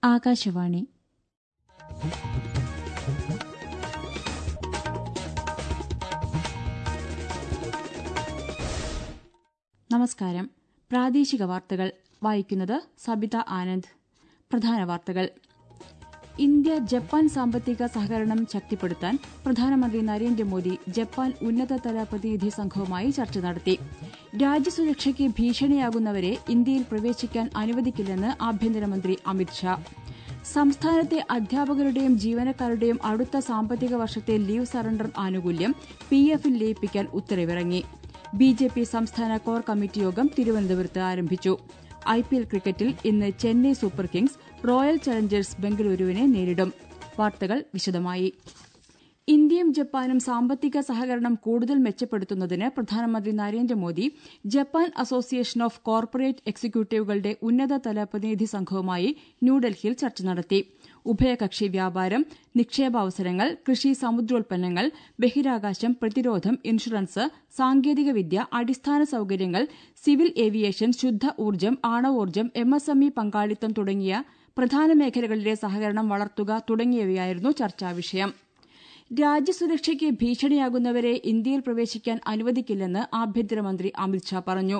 ആകാശവാണി. നമസ്കാരം. പ്രാദേശിക വാർത്തകൾ വായിക്കുന്നത് സബിത ആനന്ദ്. പ്രധാന വാർത്തകൾ. ഇന്ത്യ ജപ്പാൻ സാമ്പത്തിക സഹകരണം ശക്തിപ്പെടുത്താൻ പ്രധാനമന്ത്രി നരേന്ദ്രമോദി ജപ്പാൻ ഉന്നതതല പ്രതിനിധി സംഘവുമായി ചർച്ച നടത്തി. രാജ്യസുരക്ഷയ്ക്ക് ഭീഷണിയാകുന്നവരെ ഇന്ത്യയിൽ പ്രവേശിക്കാൻ അനുവദിക്കില്ലെന്ന് ആഭ്യന്തരമന്ത്രി അമിത്ഷാ. സംസ്ഥാനത്തെ അധ്യാപകരുടെയും ജീവനക്കാരുടെയും അടുത്ത സാമ്പത്തിക വർഷത്തെ ലീവ് സറണ്ടർ ആനുകൂല്യം പിഎഫിൽ ലയിപ്പിക്കാൻ ഉത്തരവിറങ്ങി. ബിജെപി സംസ്ഥാന കോർ കമ്മിറ്റി യോഗം തിരുവനന്തപുരത്ത് ആരംഭിച്ചു. ഐപിഎൽ ക്രിക്കറ്റിൽ ഇന്ന് Chennai Super Kings Royal Challengers ബംഗളൂരുവിനെ നേരിടും. വാർത്തകൾ വിശദമായി. ഇന്ത്യയും ജപ്പാനും സാമ്പത്തിക സഹകരണം കൂടുതൽ മെച്ചപ്പെടുത്തുന്നതിന് പ്രധാനമന്ത്രി Narendra Modi Japan association of corporate എക്സിക്യൂട്ടീവുകളുടെ ഉന്നതതല പ്രതിനിധി സംഘവുമായി ന്യൂഡൽഹിയിൽ ചർച്ച നടത്തി. ഉഭയകക്ഷി വ്യാപാരം, നിക്ഷേപാവസരങ്ങൾ, കൃഷി, സമുദ്രോൽപ്പന്നങ്ങൾ, ബഹിരാകാശം, പ്രതിരോധം, ഇൻഷുറൻസ്, സാങ്കേതികവിദ്യ, അടിസ്ഥാന സൌകര്യങ്ങൾ, സിവിൽ ഏവിയേഷൻ, ശുദ്ധ ഊർജ്ജം, ആണവോർജ്ജം, എംഎസ്എംഇ പങ്കാളിത്തം തുടങ്ങിയ പ്രധാന മേഖലകളിലെ സഹകരണം വളർത്തുക തുടങ്ങിയവയായിരുന്നു ചർച്ചാവിഷയം. രാജ്യസുരക്ഷയ്ക്ക് ഭീഷണിയാകുന്നവരെ ഇന്ത്യയിൽ പ്രവേശിക്കാൻ അനുവദിക്കില്ലെന്ന് ആഭ്യന്തരമന്ത്രി അമിത്ഷാ പറഞ്ഞു.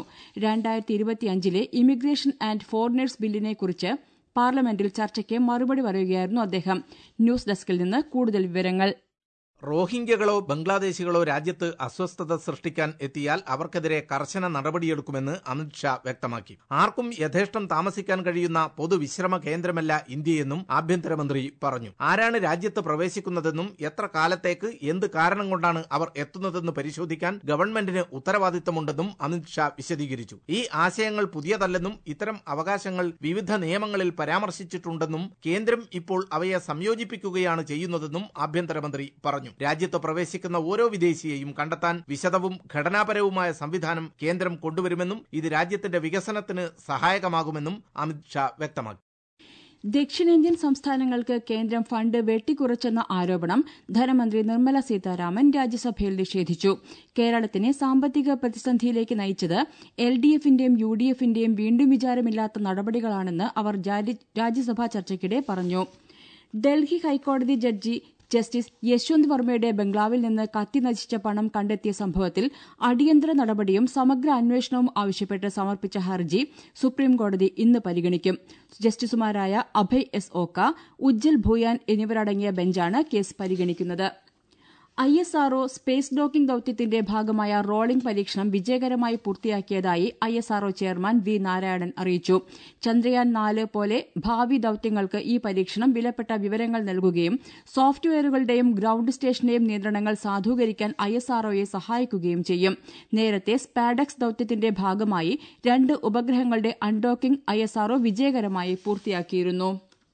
2025 ഇമിഗ്രേഷൻ ആന്റ് ഫോറിനേഴ്സ് ബില്ലിനെക്കുറിച്ച് പാർലമെന്റിൽ ചർച്ചയ്ക്ക് മറുപടി പറയുകയായിരുന്നു അദ്ദേഹം. ന്യൂസ് ഡെസ്കിൽ നിന്ന് കൂടുതൽ വിവരങ്ങൾ. റോഹിംഗ്യകളോ ബംഗ്ലാദേശികളോ രാജ്യത്ത് അസ്വസ്ഥത സൃഷ്ടിക്കാൻ എത്തിയാൽ അവർക്കെതിരെ കർശന നടപടിയെടുക്കുമെന്ന് അമിത്ഷാ വ്യക്തമാക്കി. ആർക്കും യഥേഷ്ടം താമസിക്കാൻ കഴിയുന്ന പൊതുവിശ്രമ കേന്ദ്രമല്ല ഇന്ത്യയെന്നും ആഭ്യന്തരമന്ത്രി പറഞ്ഞു. ആരാണ് രാജ്യത്ത് പ്രവേശിക്കുന്നതെന്നും എത്ര കാലത്തേക്ക് എന്ത് കാരണം കൊണ്ടാണ് അവർ എത്തുന്നതെന്ന് പരിശോധിക്കാൻ ഗവൺമെന്റിന് ഉത്തരവാദിത്തമുണ്ടെന്നും അമിത്ഷാ വിശദീകരിച്ചു. ഈ ആശയങ്ങൾ പുതിയതല്ലെന്നും ഇത്തരം അവകാശങ്ങൾ വിവിധ നിയമങ്ങളിൽ പരാമർശിച്ചിട്ടുണ്ടെന്നും കേന്ദ്രം ഇപ്പോൾ അവയെ സംയോജിപ്പിക്കുകയാണ് ചെയ്യുന്നതെന്നും ആഭ്യന്തരമന്ത്രി പറഞ്ഞു. രാജ്യത്ത് പ്രവേശിക്കുന്ന ഓരോ വിദേശിയെയും കണ്ടെത്താൻ വിശദവും ഘടനാപരവുമായ സംവിധാനം കേന്ദ്രം കൊണ്ടുവരുമെന്നും ഇത് രാജ്യത്തിന്റെ വികസനത്തിന് സഹായകമാകുമെന്നും അമിത്ഷാ വ്യക്തമാക്കി. ദക്ഷിണേന്ത്യൻ സംസ്ഥാനങ്ങൾക്ക് കേന്ദ്രം ഫണ്ട് വെട്ടിക്കുറച്ചെന്ന ആരോപണം ധനമന്ത്രി നിർമ്മല സീതാരാമൻ രാജ്യസഭയിൽ നിഷേധിച്ചു. കേരളത്തിനെ സാമ്പത്തിക പ്രതിസന്ധിയിലേക്ക് നയിച്ചത് എൽഡിഎഫിന്റെയും യുഡിഎഫിന്റെയും വീണ്ടും വിചാരമില്ലാത്ത നടപടികളാണെന്ന് അവർ രാജ്യസഭാ ചർച്ചയ്ക്കിടെ പറഞ്ഞു. ഡൽഹി ഹൈക്കോടതി ജഡ്ജി ജസ്റ്റിസ് യശ്വന്ത് വർമ്മയുടെ ബംഗ്ലാവിൽ നിന്ന് കത്തി നശിച്ച പണം കണ്ടെത്തിയ സംഭവത്തിൽ അടിയന്തര നടപടിയും സമഗ്ര അന്വേഷണവും ആവശ്യപ്പെട്ട് സമർപ്പിച്ച ഹർജി സുപ്രീംകോടതി ഇന്ന് പരിഗണിക്കും. ജസ്റ്റിസുമാരായ അഭയ് എസ് ഓക്ക, ഉജ്ജൽ ഭൂയാൻ എന്നിവരടങ്ങിയ ബെഞ്ചാണ് കേസ് പരിഗണിക്കുന്നത്. ISRO സ്പേസ് ഡോക്കിംഗ് ദൌത്യത്തിന്റെ ഭാഗമായ റോളിംഗ് പരീക്ഷണം വിജയകരമായി പൂർത്തിയാക്കിയതായി ISRO ചെയർമാൻ വി നാരായണൻ അറിയിച്ചു. ചന്ദ്രയാൻ 4 പോലെ ഭാവി ദൌത്യങ്ങൾക്ക് ഈ പരീക്ഷണം വിലപ്പെട്ട വിവരങ്ങൾ നൽകുകയും സോഫ്റ്റ്വെയറുകളുടെയും ഗ്രൌണ്ട് സ്റ്റേഷന്റെയും നിയന്ത്രണങ്ങൾ സാധൂകരിക്കാൻ ISROയെ സഹായിക്കുകയും ചെയ്യും. നേരത്തെ സ്പാഡക്സ് ദൌത്യത്തിന്റെ ഭാഗമായി 2 ഉപഗ്രഹങ്ങളുടെ അൺഡോക്കിംഗ് ISRO വിജയകരമായി പൂർത്തിയാക്കിയിരുന്നു.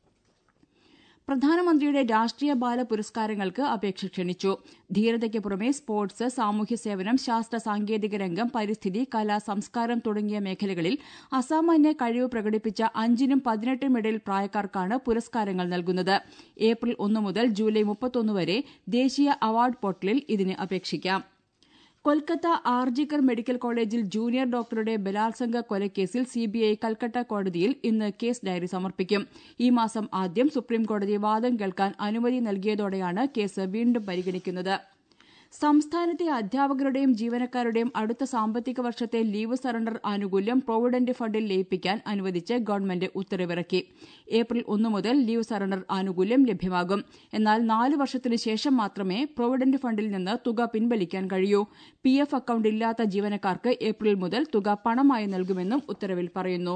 പ്രധാനമന്ത്രിയുടെ രാഷ്ട്രീയ ബാല പുരസ്കാരങ്ങൾക്ക് അപേക്ഷ ക്ഷണിച്ചു. ധീരതയ്ക്ക് പുറമെ സ്പോർട്സ്, സാമൂഹ്യ സേവനം, ശാസ്ത്ര സാങ്കേതിക രംഗം, പരിസ്ഥിതി, കല, സംസ്കാരം തുടങ്ങിയ മേഖലകളിൽ അസാമാന്യ കഴിവ് പ്രകടിപ്പിച്ച 5-നും 18-നും ഇടയിൽ പ്രായക്കാർക്കാണ് പുരസ്കാരങ്ങൾ നൽകുന്നത്. ഏപ്രിൽ 1 മുതൽ ജൂലൈ 31 വരെ ദേശീയ അവാർഡ് പോർട്ടലിൽ ഇതിന് അപേക്ഷിക്കാം. കൊൽക്കത്ത ആർജിക്കർ മെഡിക്കൽ കോളേജിൽ ജൂനിയർ ഡോക്ടറുടെ ബലാത്സംഗ കൊലക്കേസിൽ സിബിഐ കൽക്കട്ട കോടതിയിൽ ഇന്ന് കേസ് ഡയറി സമർപ്പിക്കും. ഈ മാസം ആദ്യം സുപ്രീംകോടതി വാദം കേൾക്കാൻ അനുമതി നൽകിയതോടെയാണ് കേസ് വീണ്ടും പരിഗണിക്കുന്നത്. സംസ്ഥാനത്തെ അധ്യാപകരുടെയും ജീവനക്കാരുടെയും അടുത്ത സാമ്പത്തിക വർഷത്തെ ലീവ് സറണ്ടർ ആനുകൂല്യം പ്രൊവിഡന്റ് ഫണ്ടിൽ ലയിപ്പിക്കാൻ അനുവദിച്ച് ഗവൺമെന്റ് ഉത്തരവിറക്കി. ഏപ്രിൽ 1 മുതൽ ലീവ് സറണ്ടർ ആനുകൂല്യം ലഭ്യമാകും. എന്നാൽ 4 വർഷത്തിനു ശേഷം മാത്രമേ പ്രൊവിഡന്റ് ഫണ്ടിൽ നിന്ന് തുക പിൻവലിക്കാൻ കഴിയൂ. PF അക്കൌണ്ട് ഇല്ലാത്ത ജീവനക്കാർക്ക് ഏപ്രിൽ മുതൽ തുക പണമായി നൽകുമെന്നും ഉത്തരവിൽ പറയുന്നു.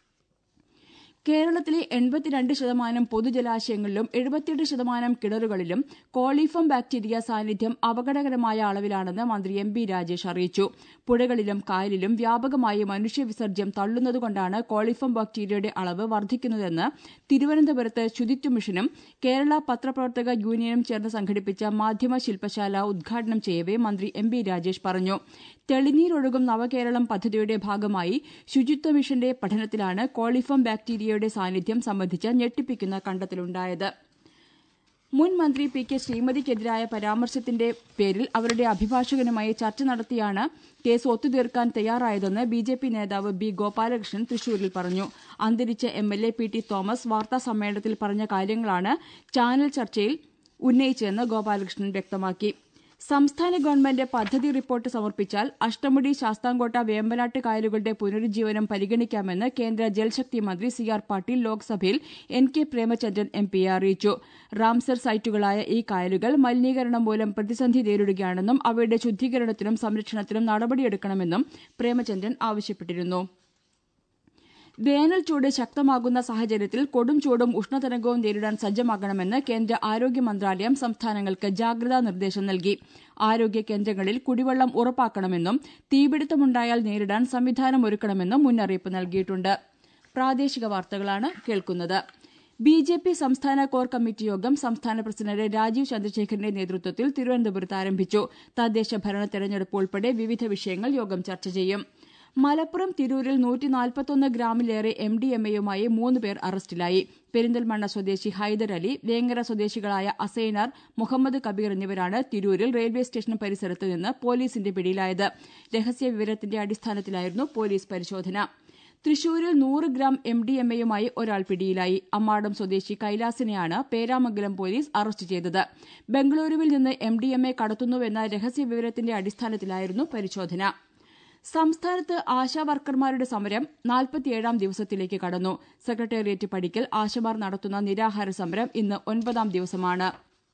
കേരളത്തിലെ 82% പൊതുജലാശയങ്ങളിലും 78% കിണറുകളിലും കോളിഫോം ബാക്ടീരിയ സാന്നിധ്യം അപകടകരമായ അളവിലാണെന്ന് മന്ത്രി MB രാജേഷ് അറിയിച്ചു. പുഴകളിലും കായലിലും വ്യാപകമായി മനുഷ്യവിസർജ്യം തള്ളുന്നതുകൊണ്ടാണ് കോളിഫോം ബാക്ടീരിയയുടെ അളവ് വർദ്ധിക്കുന്നതെന്ന് തിരുവനന്തപുരത്ത് ശുചിത്വ മിഷനും കേരള പത്രപ്രവർത്തക യൂണിയനും ചേർന്ന് സംഘടിപ്പിച്ച മാധ്യമ ശില്പശാല ഉദ്ഘാടനം ചെയ്യവെ മന്ത്രി MB രാജേഷ് പറഞ്ഞു. തെളിനീരൊഴുകും നവകേരളം പദ്ധതിയുടെ ഭാഗമായി ശുചിത്വ മിഷന്റെ പഠനത്തിലാണ് കോളിഫോം ബാക്ടീരിയയുടെ സാന്നിധ്യം സംബന്ധിച്ച ഞെട്ടിപ്പിക്കുന്ന കണ്ടെത്തലുണ്ടായത്. മുൻ മന്ത്രി പി കെ ശ്രീമതിക്കെതിരായ പരാമർശത്തിന്റെ പേരിൽ അവരുടെ അഭിഭാഷകനുമായി ചർച്ച നടത്തിയാണ് കേസ് ഒത്തുതീർക്കാൻ തയ്യാറായതെന്ന് ബിജെപി നേതാവ് ബി ഗോപാലകൃഷ്ണൻ തൃശൂരിൽ പറഞ്ഞു. അന്തരിച്ച എംഎൽഎ പി ടി തോമസ് വാർത്താസമ്മേളനത്തിൽ പറഞ്ഞ കാര്യങ്ങളാണ് ചാനൽ ചർച്ചയിൽ ഉന്നയിച്ചതെന്ന് ഗോപാലകൃഷ്ണൻ വ്യക്തമാക്കി. സംസ്ഥാന ഗവൺമെന്റ് പദ്ധതി റിപ്പോർട്ട് സമർപ്പിച്ചാൽ അഷ്ടമുടി, ശാസ്താംകോട്ട, വേമ്പനാട്ട് കായലുകളുടെ പുനരുജ്ജീവനം പരിഗണിക്കാമെന്ന് കേന്ദ്ര ജൽശക്തി മന്ത്രി സി ആർ പാട്ടീൽ ലോക്സഭയിൽ എൻ കെ പ്രേമചന്ദ്രൻ എം പിയെ അറിയിച്ചു. റാംസർ സൈറ്റുകളായ ഈ കായലുകൾ മലിനീകരണം മൂലം പ്രതിസന്ധി നേരിടുകയാണെന്നും അവയുടെ ശുദ്ധീകരണത്തിനും സംരക്ഷണത്തിനും നടപടിയെടുക്കണമെന്നും പ്രേമചന്ദ്രൻ ആവശ്യപ്പെട്ടിരുന്നു. വേനൽ ചൂട് ശക്തമാകുന്ന സാഹചര്യത്തിൽ കൊടും ചൂടും ഉഷ്ണതരംഗവും നേരിടാൻ സജ്ജമാകണമെന്ന് കേന്ദ്ര ആരോഗ്യ മന്ത്രാലയം സംസ്ഥാനങ്ങൾക്ക് ജാഗ്രതാ നിർദ്ദേശം നൽകി. ആരോഗ്യ കേന്ദ്രങ്ങളിൽ കുടിവെള്ളം ഉറപ്പാക്കണമെന്നും തീപിടുത്തമുണ്ടായാൽ നേരിടാൻ സംവിധാനമൊരുക്കണമെന്നും മുന്നറിയിപ്പ് നൽകിയിട്ടുണ്ട്. പ്രാദേശിക വാർത്തകളാണ് കേൾക്കുന്നത്. ബിജെപി സംസ്ഥാന കോർ കമ്മിറ്റി യോഗം സംസ്ഥാന പ്രസിഡന്റ് രാജീവ് ചന്ദ്രശേഖരന്റെ നേതൃത്വത്തിൽ തിരുവനന്തപുരത്ത് ആരംഭിച്ചു. തദ്ദേശ ഭരണ തെരഞ്ഞെടുപ്പ് ഉൾപ്പെടെ വിവിധ വിഷയങ്ങൾ യോഗം ചർച്ച ചെയ്യും. മലപ്പുറം തിരൂരിൽ 141 ഗ്രാമിലേറെ എംഡിഎംഎയുമായി 3 പേർ അറസ്റ്റിലായി. പെരിന്തൽമണ്ണ സ്വദേശി ഹൈദർ അലി, വേങ്ങര സ്വദേശികളായ അസൈനാർ, മുഹമ്മദ് കബീർ എന്നിവരാണ് തിരൂരിൽ റെയിൽവേ സ്റ്റേഷൻ പരിസരത്ത് നിന്ന് പോലീസിന്റെ പിടിയിലായത്. രഹസ്യവിവരത്തിന്റെ അടിസ്ഥാനത്തിലായിരുന്നു പോലീസ് പരിശോധന. തൃശൂരിൽ 100 ഗ്രാം എംഡിഎംഎയുമായി ഒരാൾ പിടിയിലായി. അമ്മാടം സ്വദേശി കൈലാസിനെയാണ് പേരാമംഗലം പോലീസ് അറസ്റ്റ് ചെയ്തത്. ബംഗളൂരുവിൽ നിന്ന് എംഡിഎംഎ കടത്തുന്നുവെന്ന രഹസ്യവിവരത്തിന്റെ അടിസ്ഥാനത്തിലായിരുന്നു പരിശോധന. സംസ്ഥാനത്ത് ആശാവർക്കർമാരുടെ സമരം 47ാം ദിവസത്തിലേക്ക് കടന്നു. സെക്രട്ടേറിയറ്റ് പടിക്കൽ ആശമാർ നടത്തുന്ന നിരാഹാര സമരം ഇന്ന് 9ാം ദിവസമാണ്.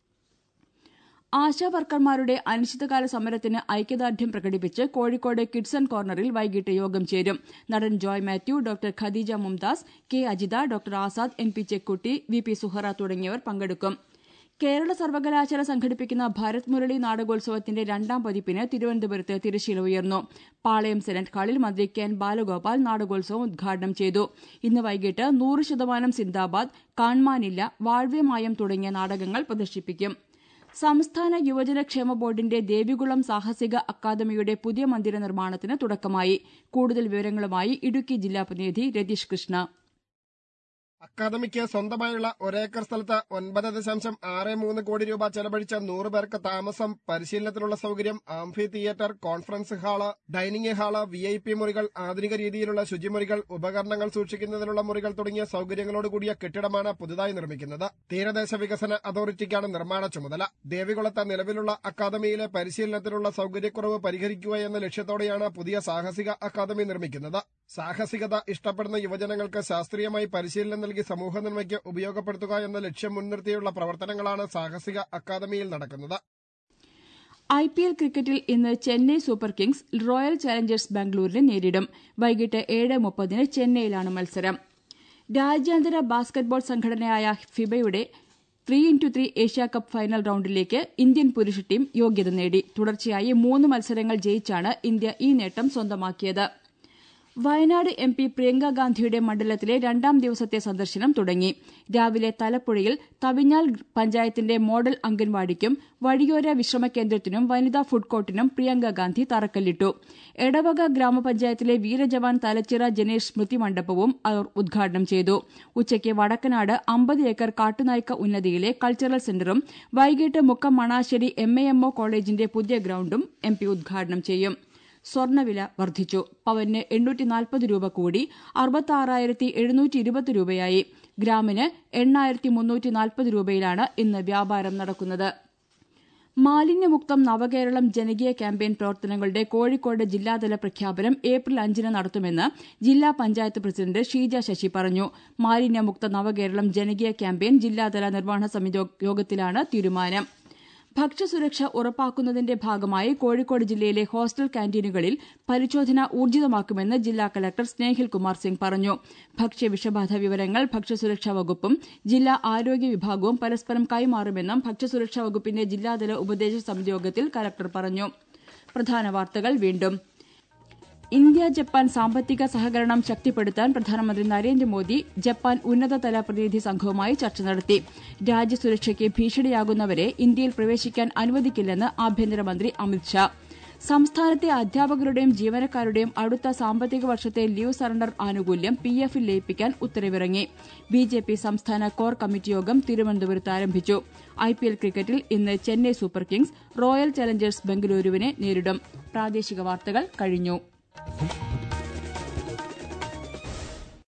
ആശാവർക്കർമാരുടെ അനിശ്ചിതകാല സമരത്തിന് ഐക്യദാർഢ്യം പ്രകടിപ്പിച്ച് കോഴിക്കോട് കിഡ്സൺ കോർണറിൽ വൈകിട്ട് യോഗം ചേരും. നടൻ Joy Mathew, doctor Khadeeja Mumtaz, K Ajitha, doctor Azad, N P Chekkutty, V P Suhara തുടങ്ങിയവർ പങ്കെടുക്കും. കേരള സർവകലാശാല സംഘടിപ്പിക്കുന്ന ഭാരത് മുരളി നാടകോത്സവത്തിന്റെ 2ാം പതിപ്പിന് തിരുവനന്തപുരത്ത് തിരശ്ശീല ഉയർന്നു. പാളയം സെനറ്റ് ഹാളിൽ മന്ത്രി കെ എൻ ബാലഗോപാൽ നാടകോത്സവം ഉദ്ഘാടനം ചെയ്തു. ഇന്ന് വൈകിട്ട് 100% സിന്ദാബാദ്, കാൺമാനില്ല, വാഴ്വേമായം തുടങ്ങിയ നാടകങ്ങൾ പ്രദർശിപ്പിക്കും. സംസ്ഥാന യുവജനക്ഷേമ ബോർഡിന്റെ ദേവികുളം സാഹസിക അക്കാദമിയുടെ പുതിയ മന്ദിര നിർമ്മാണത്തിന് തുടക്കമായി. കൂടുതൽ വിവരങ്ങളുമായി ഇടുക്കി ജില്ലാ പ്രതിനിധി രതീഷ് കൃഷ്ണ. അക്കാദമിക്ക് സ്വന്തമായുള്ള ഒരേക്കർ സ്ഥലത്ത് 9.63 കോടി രൂപ ചെലവഴിച്ച 100 പേർക്ക് താമസം, പരിശീലനത്തിനുള്ള സൌകര്യം, amphitheatre, conference hall, dining hall, VIP മുറികൾ, ആധുനിക രീതിയിലുള്ള ശുചിമുറികൾ, ഉപകരണങ്ങൾ സൂക്ഷിക്കുന്നതിനുള്ള മുറികൾ തുടങ്ങിയ സൌകര്യങ്ങളോടുകൂടിയ കെട്ടിടമാണ് പുതുതായി നിർമ്മിക്കുന്നത്. തീരദേശ വികസന അതോറിറ്റിക്കാണ് നിർമ്മാണ ചുമതല. ദേവികുളത്ത് നിലവിലുള്ള അക്കാദമിയിലെ പരിശീലനത്തിനുള്ള സൌകര്യക്കുറവ് പരിഹരിക്കുക എന്ന ലക്ഷ്യത്തോടെയാണ് പുതിയ സാഹസിക അക്കാദമി നിർമ്മിക്കുന്നത്. സാഹസികത ഇഷ്ടപ്പെടുന്ന യുവജനങ്ങൾക്ക് ശാസ്ത്രീയമായി പരിശീലനം നൽകി സമൂഹ നന്മയ്ക്ക് ഉപയോഗപ്പെടുത്തുക എന്ന ലക്ഷ്യം മുൻനിർത്തിയുള്ള പ്രവർത്തനങ്ങളാണ് സാഹസിക അക്കാദമിയിൽ നടക്കുന്നത്. IPL ക്രിക്കറ്റിൽ ഇന്ന് Chennai Super Kings Royal Challengers ബാംഗ്ലൂരിനെ നേരിടും. വൈകിട്ട് 7:30 ചെന്നൈയിലാണ് മത്സരം. രാജ്യാന്തര ബാസ്കറ്റ്ബോൾ സംഘടനയായ ഫിബയുടെ 3x3 ഏഷ്യാകപ്പ് ഫൈനൽ റൌണ്ടിലേക്ക് ഇന്ത്യൻ പുരുഷ ടീം യോഗ്യത നേടി. തുടർച്ചയായി 3 മത്സരങ്ങൾ ജയിച്ചാണ് ഇന്ത്യ ഈ നേട്ടം സ്വന്തമാക്കിയത്. വയനാട് MP പ്രിയങ്ക ഗാന്ധിയുടെ മണ്ഡലത്തിലെ 2ാം ദിവസത്തെ സന്ദർശനം തുടങ്ങി. രാവിലെ തലപ്പുഴയിൽ തവിഞ്ഞാൽ പഞ്ചായത്തിന്റെ മോഡൽ അംഗൻവാടിക്കും വഴിയോര വിശ്രമ കേന്ദ്രത്തിനും വനിതാ ഫുഡ് കോർട്ടിനും പ്രിയങ്ക ഗാന്ധി തറക്കല്ലിട്ടു. എടവക ഗ്രാമപഞ്ചായത്തിലെ വീരജവാൻ തലച്ചിറ ജനേഷ് സ്മൃതി മണ്ഡപവും അവർ ഉദ്ഘാടനം ചെയ്തു. ഉച്ചയ്ക്ക് വടക്കനാട് 50 ഏക്കർ കാട്ടുനായ്ക്ക ഉന്നതിയിലെ കൾച്ചറൽ സെന്ററും വൈകിട്ട് മുക്കം മണാശ്ശേരി MAMO കോളേജിന്റെ പുതിയ ഗ്രൌണ്ടും MP ഉദ്ഘാടനം ചെയ്യും. സ്വർണ്ണവില വർദ്ധിച്ചു. പവന് 840 രൂപ കൂടി 66,720 രൂപയായി. ഗ്രാമിന് 8,340 രൂപയിലാണ് ഇന്ന് വ്യാപാരം നടക്കുന്നത്. മാലിന്യമുക്തം നവകേരളം ജനകീയ ക്യാമ്പയിൻ പ്രവർത്തനങ്ങളുടെ കോഴിക്കോട് ജില്ലാതല പ്രഖ്യാപനം ഏപ്രിൽ 5 നടത്തുമെന്ന് ജില്ലാ പഞ്ചായത്ത് പ്രസിഡന്റ് ഷീജ ശശി പറഞ്ഞു. മാലിന്യമുക്ത നവകേരളം ജനകീയ ക്യാമ്പയിൻ ജില്ലാതല നിർവഹണ സമിതി യോഗത്തിലാണ് തീരുമാനം. ഭക്ഷ്യസുരക്ഷ ഉറപ്പാക്കുന്നതിന്റെ ഭാഗമായി കോഴിക്കോട് ജില്ലയിലെ ഹോസ്റ്റൽ ക്യാന്റീനുകളിൽ പരിശോധന ഊർജിതമാക്കുമെന്ന് ജില്ലാ കലക്ടർ സ്നേഹിൽ കുമാർ സിംഗ് പറഞ്ഞു. ഭക്ഷ്യവിഷബാധ വിവരങ്ങൾ ഭക്ഷ്യസുരക്ഷാ വകുപ്പും ജില്ലാ ആരോഗ്യ വിഭാഗവും പരസ്പരം കൈമാറുമെന്നും ഭക്ഷ്യസുരക്ഷാ വകുപ്പിന്റെ ജില്ലാതല ഉപദേശക സമിതി യോഗത്തിൽ കലക്ടർ പറഞ്ഞു. പ്രധാന വാർത്തകൾ വീണ്ടും. ഇന്ത്യ ജപ്പാൻ സാമ്പത്തിക സഹകരണം ശക്തിപ്പെടുത്താൻ പ്രധാനമന്ത്രി നരേന്ദ്രമോദി ജപ്പാൻ ഉന്നതതല പ്രതിനിധി സംഘവുമായി ചർച്ച നടത്തി. രാജ്യസുരക്ഷയ്ക്ക് ഭീഷണിയാകുന്നവരെ ഇന്ത്യയിൽ പ്രവേശിക്കാൻ അനുവദിക്കില്ലെന്ന് ആഭ്യന്തരമന്ത്രി അമിത്ഷാ. സംസ്ഥാനത്തെ അധ്യാപകരുടെയും ജീവനക്കാരുടെയും അടുത്ത സാമ്പത്തിക വർഷത്തെ ലീവ് സറണ്ടർ ആനുകൂല്യം PF-ൽ ലയിപ്പിക്കാൻ ഉത്തരവിറങ്ങി. BJP സംസ്ഥാന കോർ കമ്മിറ്റി യോഗം തിരുവനന്തപുരത്ത് ആരംഭിച്ചു. IPL ക്രിക്കറ്റിൽ ഇന്ന് Chennai Super Kings Royal Challengers ബംഗളൂരുവിനെ നേരിടും. പ്രാദേശിക വാർത്തകൾ കഴിഞ്ഞു.